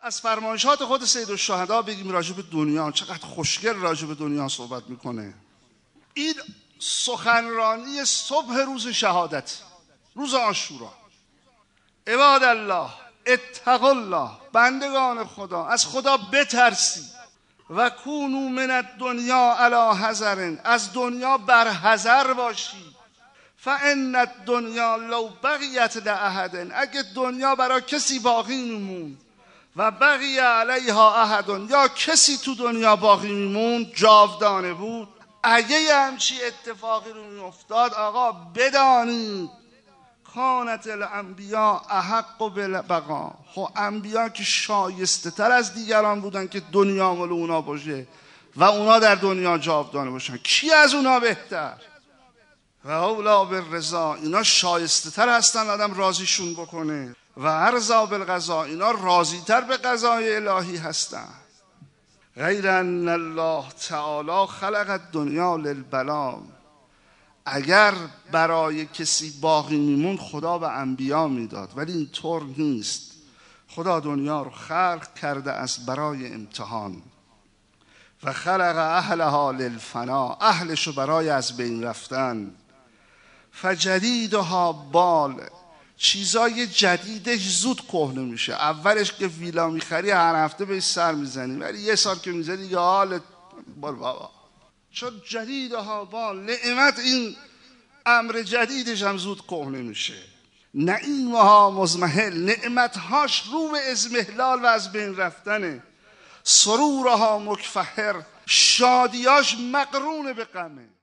از فرمایشات خود سیدالشهدا بگیم راجع به دنیا. چقدر خوشگل راجع به دنیا صحبت میکنه. این سخنرانی صبح روز شهادت، روز عاشورا. عباد الله اتقوا الله، بندگان خدا از خدا بترسید. و کونوا من الدنیا علی حذر، از دنیا بر حذر باشید. فان الدنیا لو بقیت لاحد، اگه دنیا برای کسی باقی میموند و بقی علیها احد، یا کسی تو دنیا باقی میموند جاودانه بود، اگه همچی اتفاقی رو میافتاد آقا بدانید کانت الانبیاء احق بالبقاء. خب انبیا که شایسته تر از دیگران بودن که دنیا مال اونا باشه و اونا در دنیا جاودانه باشن. کی از اونا بهتر؟ و اولا بالرضا، اینا شایسته تر هستن آدم راضیشون بکنه. و ارضا بالقضاء، اینا راضی تر به قضای الهی هستن. غیر ان الله تعالی خلق الدنیا للبلا، اگر برای کسی باقی میمون خدا به انبیا میداد، ولی اینطور نیست. خدا دنیا رو خلق کرده از برای امتحان. و خلق اهلها للفنا، اهلشو برای از بین رفتن. فجدیدها بال، چیزای جدیدش زود کهنه میشه. اولش که ویلا میخری هر هفته بهش سر میزنی، ولی یه سال که میزنی دیگه حالت بار بابا. چون جدیدها بال، نعمت این امر جدیدش هم زود کهنه میشه. نعیمها مزمحل، نعمتهاش رو به ازمهلال و از بین رفتنه. سرورها مکفهر، شادیاش مقرون به غمه.